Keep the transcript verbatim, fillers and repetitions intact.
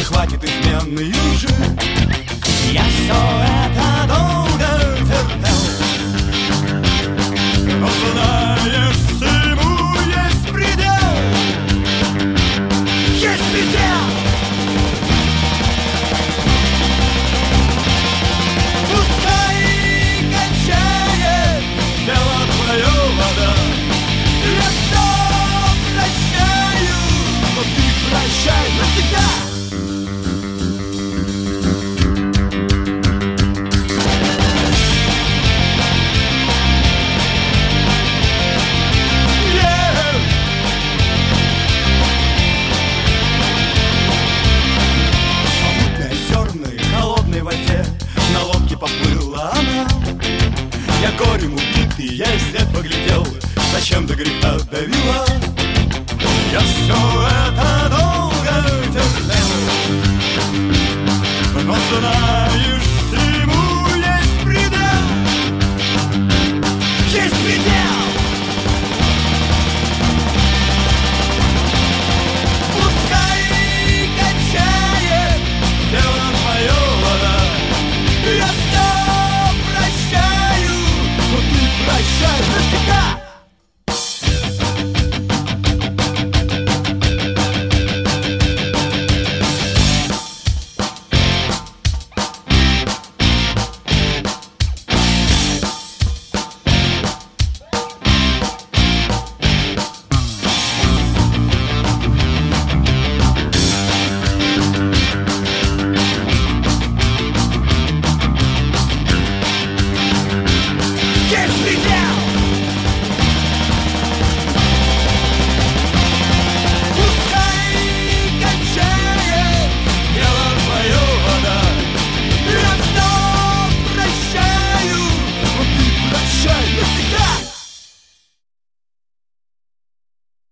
хватит измены уже. Я все это долго терпел, но знаешь, всему есть предел. Есть предел. Пускай кончает дело твое, вода. Я все прощаю, но ты прощай навсегда. На лодке поплыла она. Я горем убитый, я и след поглядел. Зачем до греха давила? Я все это долго терпел, но знаю.